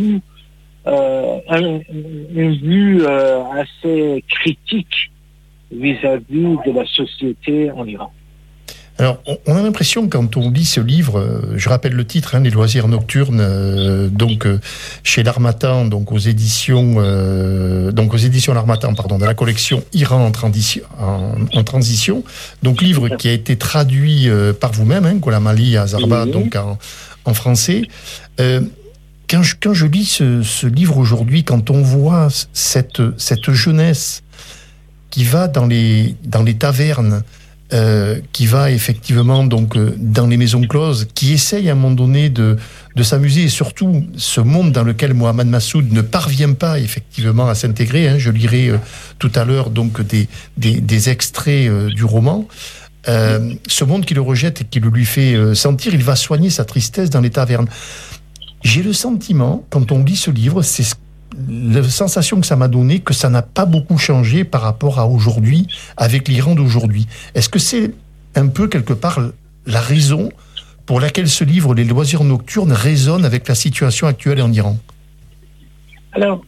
une vue assez critique vis-à-vis de la société en Iran. Alors, on a l'impression, quand on lit ce livre, je rappelle le titre, Les loisirs nocturnes, chez L'Harmattan, donc aux éditions L'Harmattan, dans la collection Iran en transition, donc livre qui a été traduit par vous-même, Gholam Ali Azarba, donc en français. quand je lis ce livre aujourd'hui, quand on voit cette jeunesse qui va dans les tavernes, qui va effectivement donc dans les maisons closes, qui essaye à un moment donné de s'amuser, et surtout ce monde dans lequel Mohamed Massoud ne parvient pas effectivement à s'intégrer. Je lirai tout à l'heure donc des extraits du roman. Ce monde qui le rejette et qui le lui fait sentir, il va soigner sa tristesse dans les tavernes. J'ai le sentiment, quand on lit ce livre, c'est la sensation que ça m'a donné, que ça n'a pas beaucoup changé par rapport à aujourd'hui, avec l'Iran d'aujourd'hui. Est-ce que c'est un peu, quelque part, la raison pour laquelle ce livre, Les loisirs nocturnes, résonne avec la situation actuelle en Iran? Alors,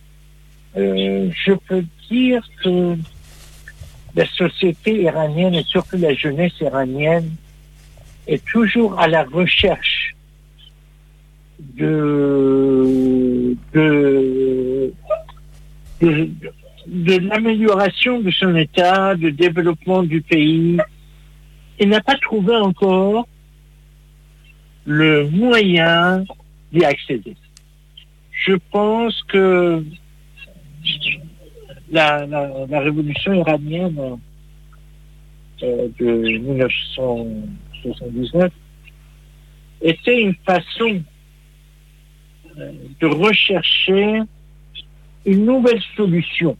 je peux dire que la société iranienne, et surtout la jeunesse iranienne, est toujours à la recherche de l'amélioration de son état, de développement du pays. Il n'a pas trouvé encore le moyen d'y accéder. Je pense que la révolution iranienne de 1979 était une façon de rechercher une nouvelle solution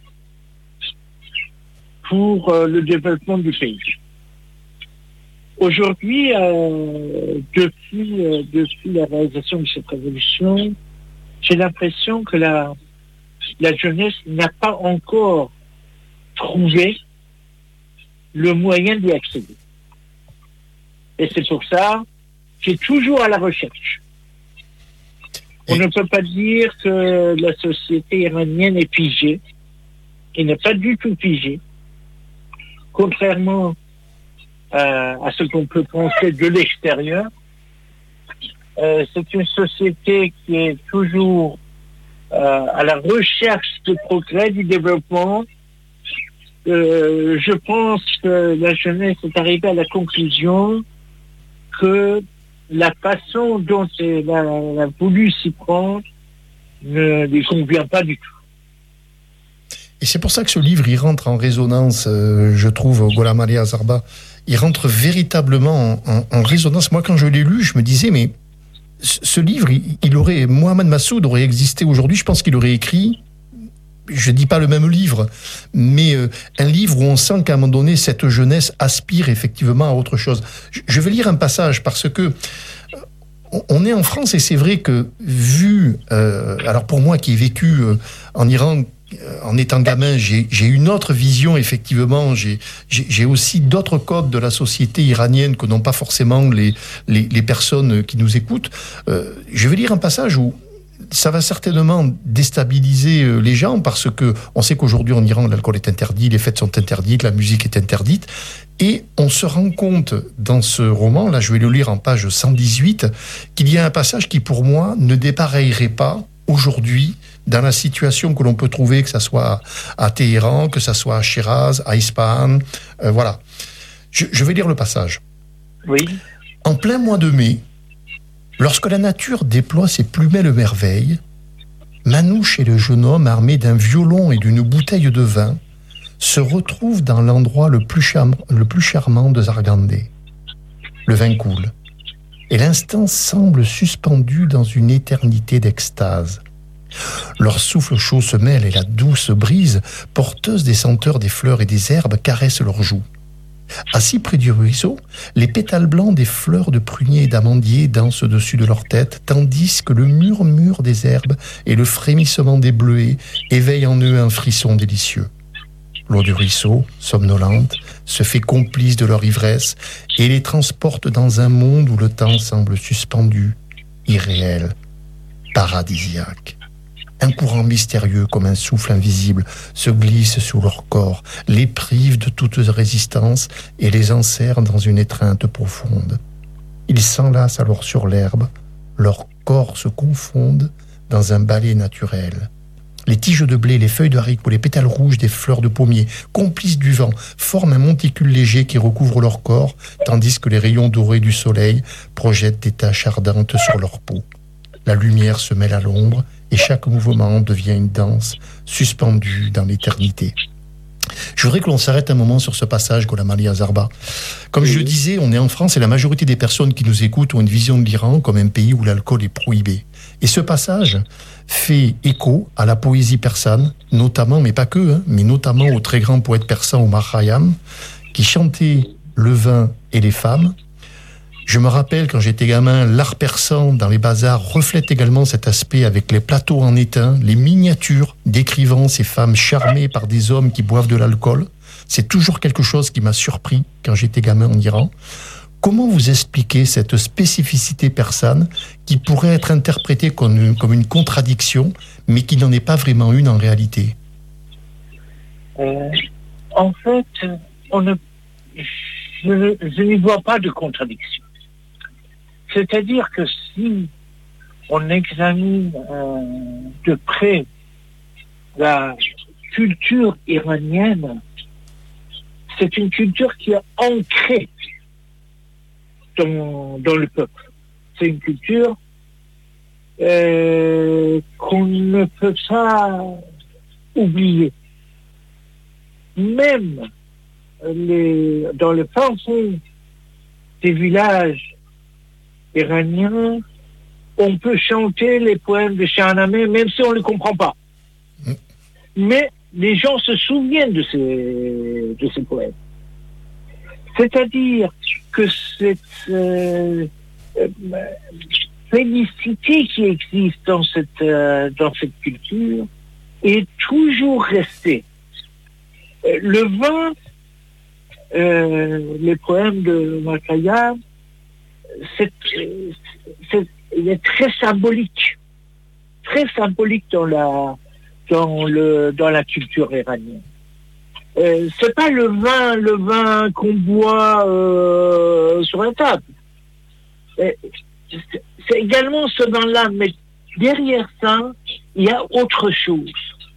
pour le développement du pays. Aujourd'hui, depuis la réalisation de cette révolution, j'ai l'impression que la jeunesse n'a pas encore trouvé le moyen d'y accéder. Et c'est pour ça qu'il est toujours à la recherche. On ne peut pas dire que la société iranienne est figée. Elle n'est pas du tout figée. Contrairement à ce qu'on peut penser de l'extérieur, c'est une société qui est toujours à la recherche du progrès, du développement. Je pense que la jeunesse est arrivée à la conclusion que la façon dont elle a voulu s'y prendre ne lui convient pas du tout. Et c'est pour ça que ce livre, il rentre en résonance, je trouve, Gholam Ali Azarba, il rentre véritablement en résonance. Moi, quand je l'ai lu, je me disais, mais ce livre, Mohamed Massoud aurait existé aujourd'hui, je pense qu'il aurait écrit, je dis pas le même livre, mais un livre où on sent qu'à un moment donné, cette jeunesse aspire effectivement à autre chose. Je vais lire un passage parce que on est en France et c'est vrai que vu, alors pour moi qui ai vécu en Iran en étant gamin, j'ai une autre vision effectivement, j'ai aussi d'autres codes de la société iranienne que n'ont pas forcément les personnes qui nous écoutent. Je vais lire un passage où ça va certainement déstabiliser les gens parce que on sait qu'aujourd'hui en Iran l'alcool est interdit, les fêtes sont interdites, la musique est interdite et on se rend compte dans ce roman, là je vais le lire en page 118, qu'il y a un passage qui pour moi ne dépareillerait pas aujourd'hui dans la situation que l'on peut trouver, que ça soit à Téhéran, que ça soit à Shiraz, à Ispahan, voilà. Je vais lire le passage. Oui. En plein mois de mai, lorsque la nature déploie ses plus belles merveilles, Manouche et le jeune homme, armés d'un violon et d'une bouteille de vin, se retrouvent dans l'endroit le plus charmant de Zargandé. Le vin coule, et l'instant semble suspendu dans une éternité d'extase. Leur souffle chaud se mêle et la douce brise, porteuse des senteurs des fleurs et des herbes, caresse leurs joues. Assis près du ruisseau, les pétales blancs des fleurs de prunier et d'amandier dansent au-dessus de leur tête, tandis que le murmure des herbes et le frémissement des bleuets éveillent en eux un frisson délicieux. L'eau du ruisseau, somnolente, se fait complice de leur ivresse et les transporte dans un monde où le temps semble suspendu, irréel, paradisiaque. Un courant mystérieux comme un souffle invisible se glisse sous leur corps, les prive de toute résistance et les enserre dans une étreinte profonde. Ils s'enlacent alors sur l'herbe, leurs corps se confondent dans un ballet naturel. Les tiges de blé, les feuilles de haricots, les pétales rouges des fleurs de pommier, complices du vent, forment un monticule léger qui recouvre leur corps, tandis que les rayons dorés du soleil projettent des taches ardentes sur leur peau. La lumière se mêle à l'ombre et chaque mouvement devient une danse suspendue dans l'éternité. Je voudrais que l'on s'arrête un moment sur ce passage, Gholam Ali Azarba. Comme je le disais, on est en France et la majorité des personnes qui nous écoutent ont une vision de l'Iran comme un pays où l'alcool est prohibé. Et ce passage fait écho à la poésie persane, notamment, mais pas que, mais notamment au très grand poète persan Omar Khayyam, qui chantait le vin et les femmes. Je me rappelle, quand j'étais gamin, l'art persan dans les bazars reflète également cet aspect avec les plateaux en étain, les miniatures décrivant ces femmes charmées par des hommes qui boivent de l'alcool. C'est toujours quelque chose qui m'a surpris quand j'étais gamin en Iran. Comment vous expliquez cette spécificité persane qui pourrait être interprétée comme une contradiction, mais qui n'en est pas vraiment une en réalité? En fait, je n'y vois pas de contradiction. C'est-à-dire que si on examine de près la culture iranienne, c'est une culture qui est ancrée dans le peuple. C'est une culture qu'on ne peut pas oublier. Même dans le fin fond des villages iraniens, on peut chanter les poèmes de Shahnameh, même si on ne les comprend pas. Mais les gens se souviennent de ces poèmes. C'est-à-dire que cette félicité qui existe dans cette culture est toujours restée. Le vin, les poèmes de Khayyam, il est très symbolique dans la culture iranienne. C'est pas le vin qu'on boit sur la table. C'est également ce vin-là, mais derrière ça, il y a autre chose.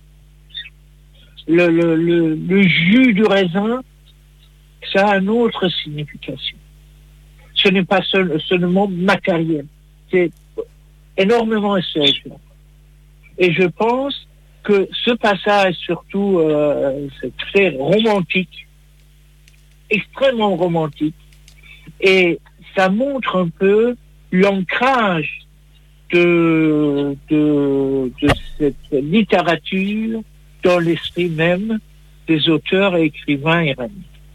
Le jus du raisin, ça a une autre signification. Ce n'est pas seulement matériel, c'est énormément essentiel. Et je pense que ce passage, surtout, c'est très romantique, extrêmement romantique, et ça montre un peu l'ancrage de cette littérature dans l'esprit même des auteurs et écrivains iraniens.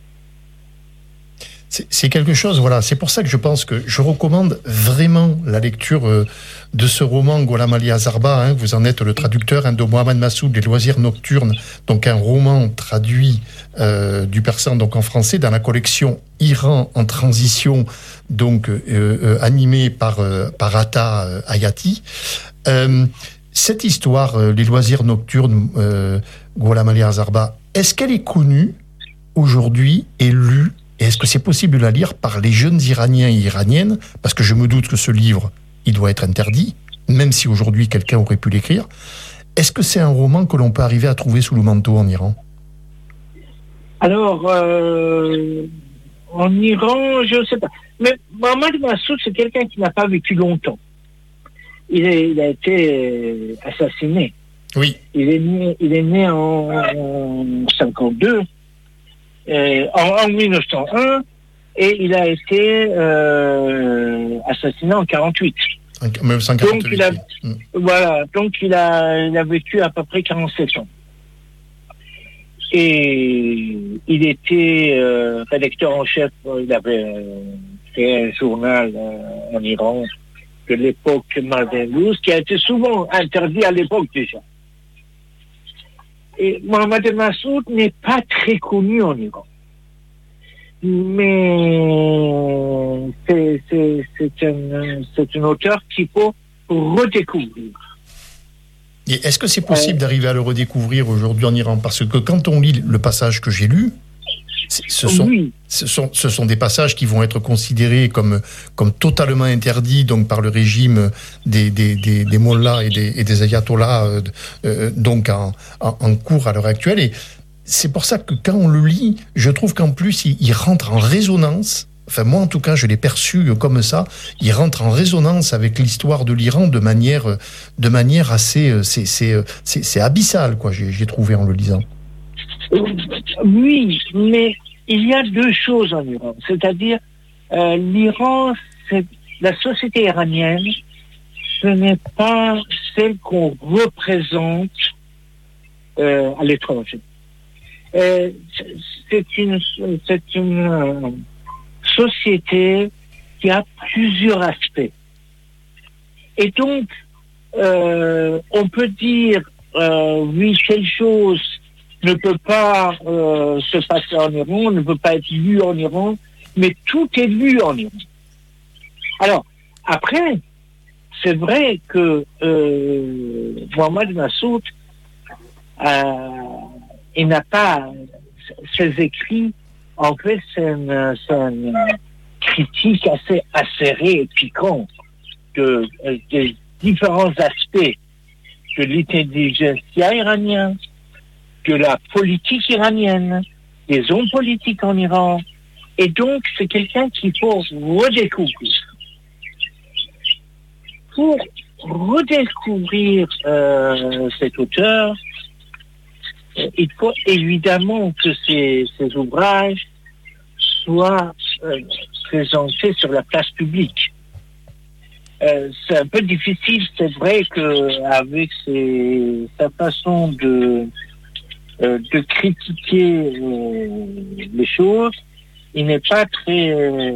C'est quelque chose, voilà. C'est pour ça que je pense que je recommande vraiment la lecture de ce roman Gholam Ali Azarba. Vous en êtes le traducteur, de Mohamed Massoud, Les loisirs nocturnes, donc un roman traduit du persan, donc en français, dans la collection Iran en transition, donc animée par Atta Hayati. Cette histoire, Les loisirs nocturnes, Gholam Ali Azarba, est-ce qu'elle est connue aujourd'hui et lue? Et est-ce que c'est possible de la lire par les jeunes Iraniens et Iraniennes? Parce que je me doute que ce livre, il doit être interdit, même si aujourd'hui quelqu'un aurait pu l'écrire. Est-ce que c'est un roman que l'on peut arriver à trouver sous le manteau en Iran? Alors, en Iran, je ne sais pas. Mais Mohamed Massoud, c'est quelqu'un qui n'a pas vécu longtemps. Il a été assassiné. Oui. Il est né en 52. En 1901, et il a été assassiné en 48. En 1948. Donc il a vécu à peu près 47 ans. Et il était rédacteur en chef, il avait créé un journal en Iran de l'époque Malvin-Louz, qui a été souvent interdit à l'époque déjà. Et Mohamed Massoud n'est pas très connu en Iran. Mais c'est un auteur qu'il faut redécouvrir. Et est-ce que c'est possible d'arriver à le redécouvrir aujourd'hui en Iran? Parce que quand on lit le passage que j'ai lu, ce sont des passages qui vont être considérés comme totalement interdits donc par le régime des mollahs et des ayatollahs donc en cours à l'heure actuelle. Et c'est pour ça que quand on le lit, je trouve qu'en plus il rentre en résonance Enfin, moi, en tout cas, je l'ai perçu comme ça. Il rentre en résonance avec l'histoire de l'Iran de manière assez, c'est abyssal, quoi. J'ai trouvé en le lisant. Oui, mais il y a deux choses en Iran. C'est-à-dire, l'Iran, la société iranienne, ce n'est pas celle qu'on représente à l'étranger. C'est une société qui a plusieurs aspects. Et donc, on peut dire, oui, telle chose ne peut pas se passer en Iran, ne peut pas être lu en Iran, mais tout est lu en Iran. Alors, après, c'est vrai que Mohamed Massoud, il n'a pas ses écrits, en fait, c'est une critique assez acérée et piquante des différents aspects de l'intelligentsia iranienne, de la politique iranienne, des hommes politiques en Iran. Et donc, c'est quelqu'un qu'il faut redécouvrir. Pour redécouvrir cet auteur, il faut évidemment que ces ouvrages soient présentés sur la place publique. C'est un peu difficile, c'est vrai qu'avec sa façon de critiquer les choses, il n'est pas très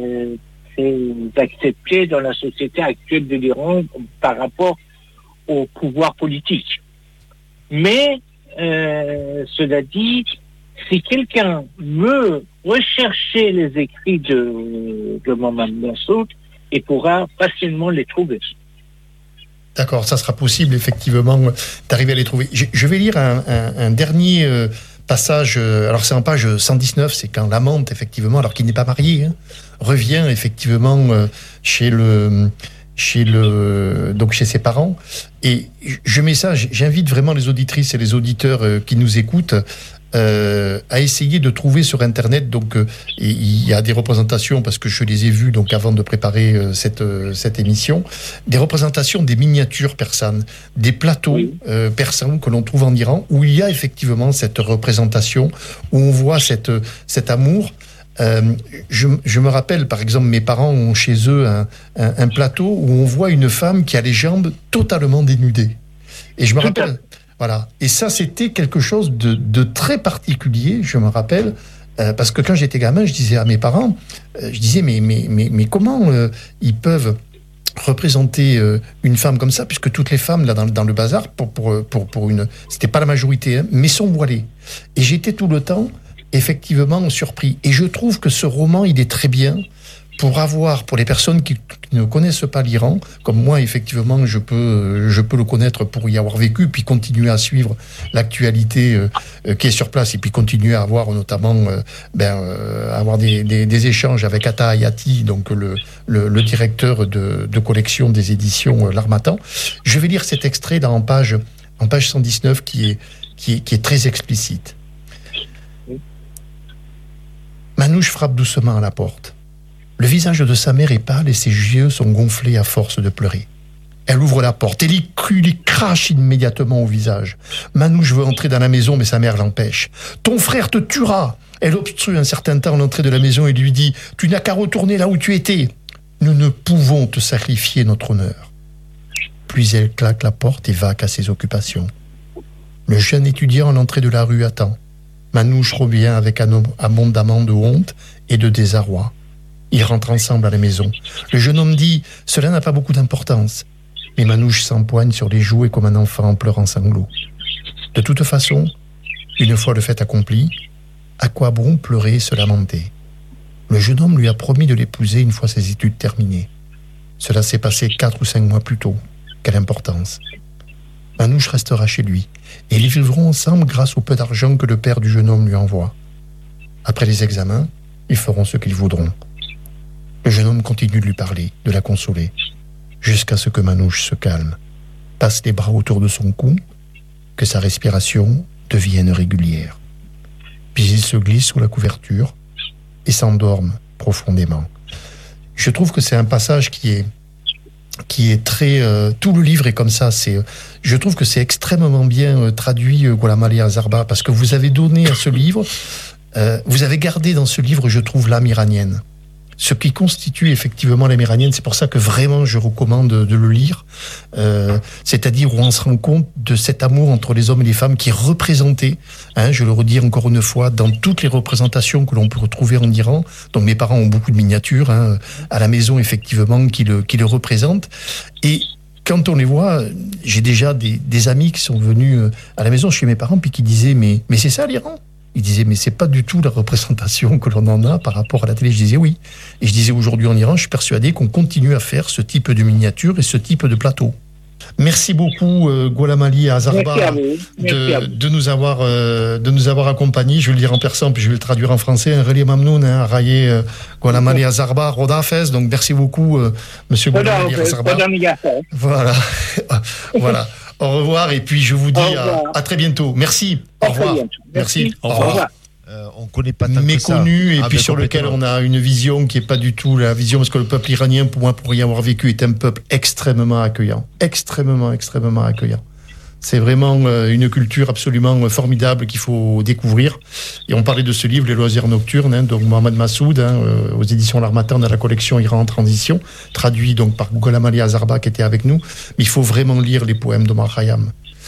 accepté dans la société actuelle de l'Iran par rapport au pouvoir politique. Mais, cela dit, si quelqu'un veut rechercher les écrits de Mohamed Massoud, il pourra facilement les trouver. D'accord, ça sera possible effectivement d'arriver à les trouver. Je vais lire un dernier passage, alors c'est en page 119, c'est quand l'amante, effectivement, alors qu'il n'est pas marié, revient effectivement donc chez ses parents. Et je mets ça, j'invite vraiment les auditrices et les auditeurs qui nous écoutent à essayer de trouver sur Internet. Donc, il y a des représentations, parce que je les ai vues donc avant de préparer cette émission, des représentations des miniatures persanes, des plateaux persans que l'on trouve en Iran, où il y a effectivement cette représentation, où on voit cet amour. Je me rappelle, par exemple, mes parents ont chez eux un plateau où on voit une femme qui a les jambes totalement dénudées. Et je me rappelle, voilà. Et ça, c'était quelque chose de très particulier, je me rappelle, parce que quand j'étais gamin, je disais à mes parents, mais comment ils peuvent représenter une femme comme ça, puisque toutes les femmes là dans le bazar, pour une, c'était pas la majorité, mais sont voilées. Et j'étais tout le temps effectivement surpris. Et je trouve que ce roman, il est très bien pour les personnes qui ne connaissent pas l'Iran, comme moi, effectivement, je peux le connaître pour y avoir vécu, puis continuer à suivre l'actualité qui est sur place, et puis continuer à avoir notamment avoir des échanges avec Atta Hayati, donc le directeur de collection des éditions L'Harmattan. Je vais lire cet extrait là en page 119 qui est très explicite. Manouche frappe doucement à la porte. Le visage de sa mère est pâle et ses yeux sont gonflés à force de pleurer. Elle ouvre la porte et lui crache immédiatement au visage. Manouche veut entrer dans la maison, mais sa mère l'empêche. « Ton frère te tuera !» Elle obstrue un certain temps l'entrée de la maison et lui dit « Tu n'as qu'à retourner là où tu étais. Nous ne pouvons te sacrifier notre honneur. » Puis elle claque la porte et vaque à ses occupations. Le jeune étudiant à l'entrée de la rue attend. Manouche revient avec un abondamment de honte et de désarroi. Ils rentrent ensemble à la maison. Le jeune homme dit « Cela n'a pas beaucoup d'importance. » Mais Manouche s'empoigne sur les joues et comme un enfant en pleurant sanglots. De toute façon, une fois le fait accompli, à quoi bon pleurer et se lamenter? Le jeune homme lui a promis de l'épouser une fois ses études terminées. Cela s'est passé 4 ou 5 mois plus tôt. Quelle importance! Manouche restera chez lui, et ils vivront ensemble grâce au peu d'argent que le père du jeune homme lui envoie. Après les examens, ils feront ce qu'ils voudront. Le jeune homme continue de lui parler, de la consoler, jusqu'à ce que Manouche se calme, passe les bras autour de son cou, que sa respiration devienne régulière. Puis il se glisse sous la couverture et s'endorme profondément. Je trouve que c'est un passage qui est très... tout le livre est comme ça. Je trouve que c'est extrêmement bien traduit, Ghulam Ali Azarbar, parce que vous avez donné à ce livre, vous avez gardé dans ce livre, je trouve, l'âme iranienne. Ce qui constitue effectivement l'âme iranienne, c'est pour ça que vraiment je recommande de le lire. C'est-à-dire où on se rend compte de cet amour entre les hommes et les femmes qui est représenté, je le redis encore une fois, dans toutes les représentations que l'on peut retrouver en Iran. Donc mes parents ont beaucoup de miniatures à la maison, effectivement, qui le représentent. Et quand on les voit, j'ai déjà des amis qui sont venus à la maison chez mes parents puis qui disaient mais c'est ça l'Iran? Ils disaient mais c'est pas du tout la représentation que l'on en a par rapport à la télé. Je disais oui. Et je disais aujourd'hui en Iran, je suis persuadé qu'on continue à faire ce type de miniature et ce type de plateau. Merci beaucoup Ghulam Ali Azarbar de nous avoir accompagnés. Je vais le dire en persan puis je vais le traduire en français. Un relais mamnoun, raillé Ghulam Ali Azarbar, Rodafez. Donc merci beaucoup Monsieur Ghulam Ali Azarbar. Voilà, voilà. Au revoir et puis je vous dis à très bientôt. Merci. Au revoir. Merci. Au revoir. On connaît pas tant méconnu que ça. Et puis sur lequel on a une vision qui est pas du tout la vision, parce que le peuple iranien, pour moi, pour y avoir vécu, est un peuple extrêmement accueillant, extrêmement accueillant. C'est vraiment une culture absolument formidable qu'il faut découvrir. Et on parlait de ce livre, Les loisirs nocturnes, donc Mohamed Massoud, aux éditions L'Harmattan, dans la collection Iran en transition, traduit donc par Ghulam Ali Azarbar qui était avec nous. Mais il faut vraiment lire les poèmes d'Omar Khayyam.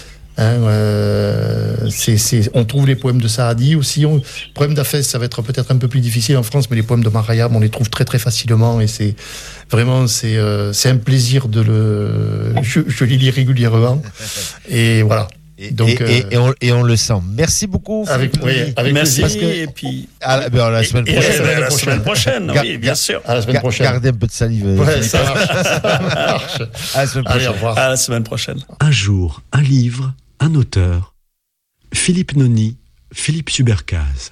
On trouve les poèmes de Saadi aussi. Le poème d'Hafez, ça va être peut-être un peu plus difficile en France, mais les poèmes d'Omar Khayyam, on les trouve très très facilement et c'est vraiment c'est un plaisir je les lis régulièrement et voilà. Et on le sent. Merci beaucoup. Avec merci. Et puis à la semaine prochaine. Oui, bien sûr. À la semaine prochaine. Gardez un peu de salive. Ouais, ça marche. À la semaine prochaine. Allez, au revoir. À la semaine prochaine. Un jour, un livre, un auteur. Philippe Noni, Philippe Subercase.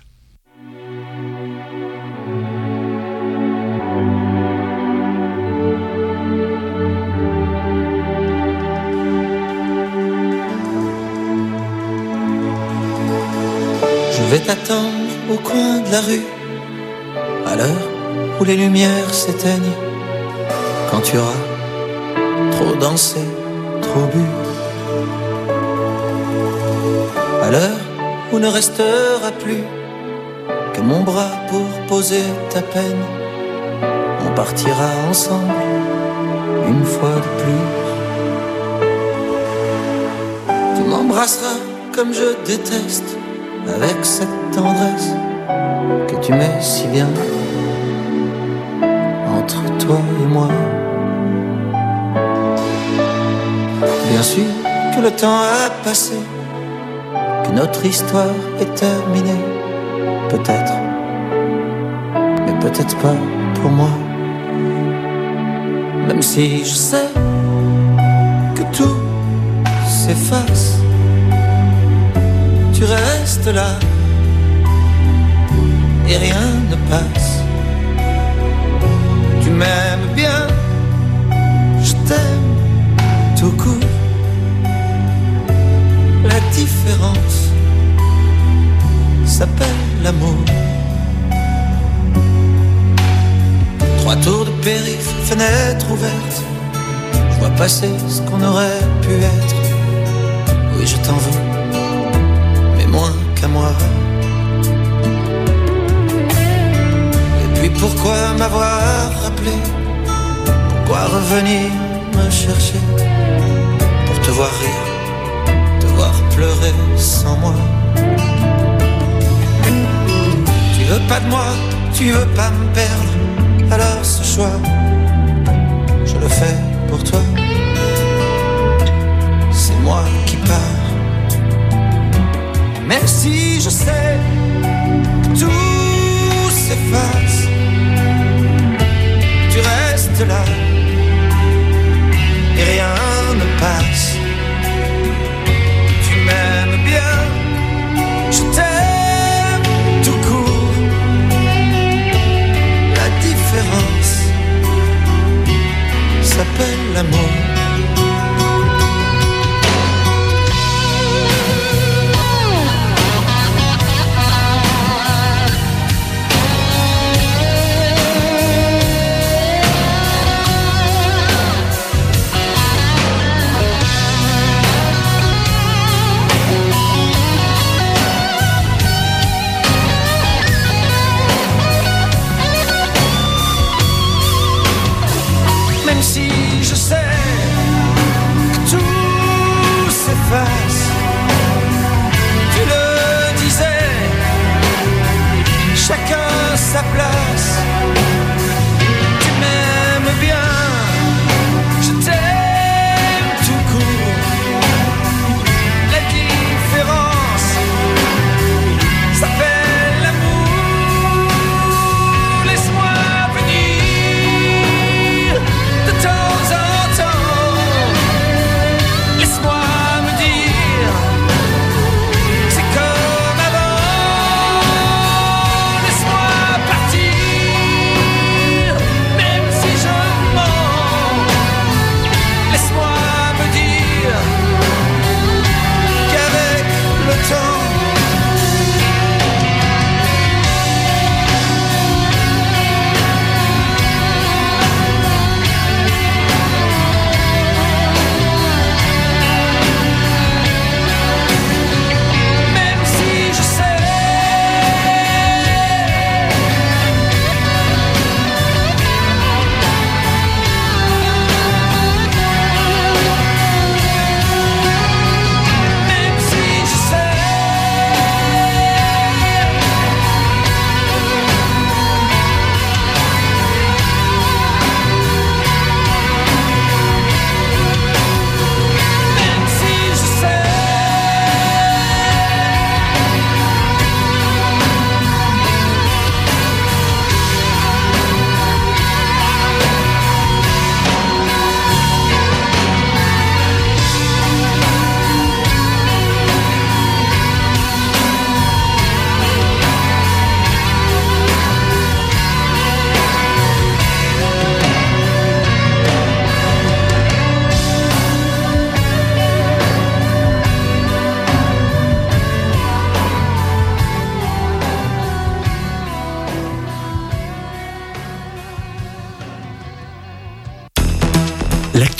Je vais t'attendre au coin de la rue, à l'heure où les lumières s'éteignent, quand tu auras trop dansé, trop bu, à l'heure où ne restera plus que mon bras pour poser ta peine. On partira ensemble une fois de plus. Tu m'embrasseras comme je déteste, avec cette tendresse que tu mets si bien entre toi et moi. Bien sûr que le temps a passé, que notre histoire est terminée, peut-être, mais peut-être pas pour moi. Même si je sais que tout s'efface, tu restes là et rien ne passe. Tu m'aimes bien, je t'aime tout court. La différence s'appelle l'amour. 3 tours de périph', fenêtre ouverte, je vois passer ce qu'on aurait pu être. Oui, je t'en veux, moins qu'à moi. Et puis pourquoi m'avoir rappelé? Pourquoi revenir me chercher? Pour te voir rire, te voir pleurer sans moi. Tu veux pas de moi, tu veux pas me perdre, alors ce choix, je le fais pour toi. C'est moi qui pars. Même si je sais que tout s'efface, tu restes là et rien ne passe. Tu m'aimes bien, je t'aime tout court. La différence s'appelle l'amour.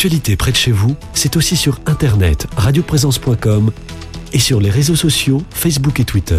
L'actualité près de chez vous, c'est aussi sur internet radioprésence.com et sur les réseaux sociaux Facebook et Twitter.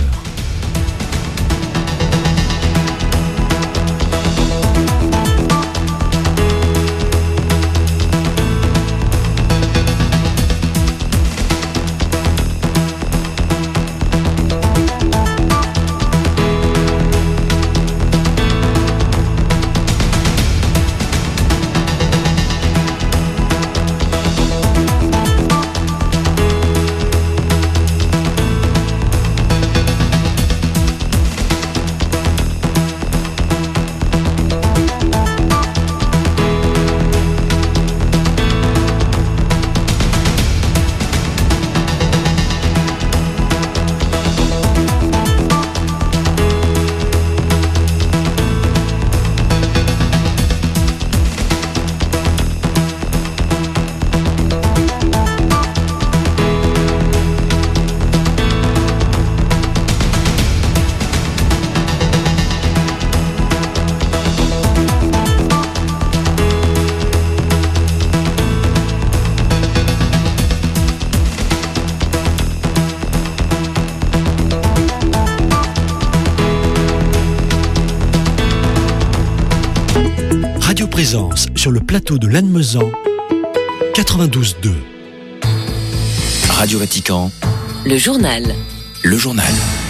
Présence sur le plateau de Lannemezan, 92.2. Radio Vatican. Le journal. Le journal.